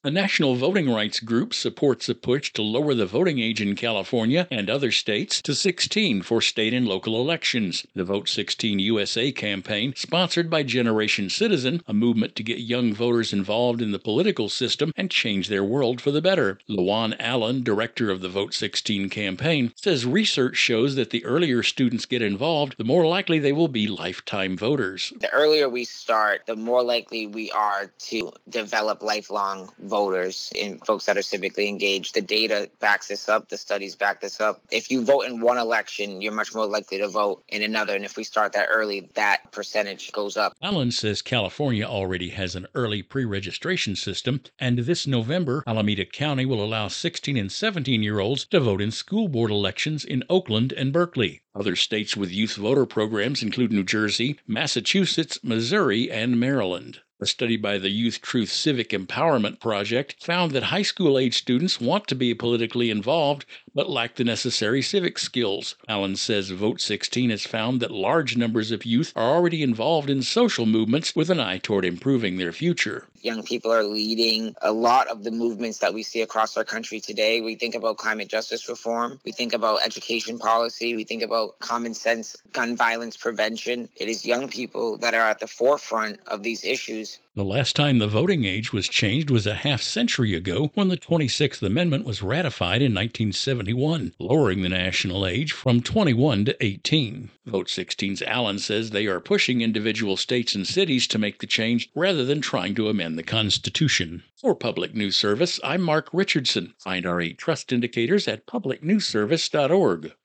A national voting rights group supports a push to lower the voting age in California and other states to 16 for state and local elections. The Vote 16 USA campaign, sponsored by Generation Citizen, a movement to get young voters involved in the political system and change their world for the better. Lawan Allen, director of the Vote 16 campaign, says research shows that the earlier students get involved, the more likely they will be lifetime voters. The earlier we start, the more likely we are to develop lifelong voters and folks that are civically engaged. The data backs this up. The studies back this up. If you vote in one election, you're much more likely to vote in another. And if we start that early, that percentage goes up. Allen says California already has an early pre-registration system, and this November, Alameda County will allow 16 and 17-year-olds to vote in school board elections in Oakland and Berkeley. Other states with youth voter programs include New Jersey, Massachusetts, Missouri, and Maryland. A study by the Youth Truth Civic Empowerment Project found that high school-age students want to be politically involved but lack the necessary civic skills. Allen says Vote 16 has found that large numbers of youth are already involved in social movements with an eye toward improving their future. Young people are leading a lot of the movements that we see across our country today. We think about climate justice reform. We think about education policy. We think about common sense gun violence prevention. It is young people that are at the forefront of these issues. The last time the voting age was changed was a half-century ago when the 26th Amendment was ratified in 1971, lowering the national age from 21 to 18. Vote 16's Allen says they are pushing individual states and cities to make the change rather than trying to amend the Constitution. For Public News Service, I'm Mark Richardson. Find our 8 trust indicators at publicnewsservice.org.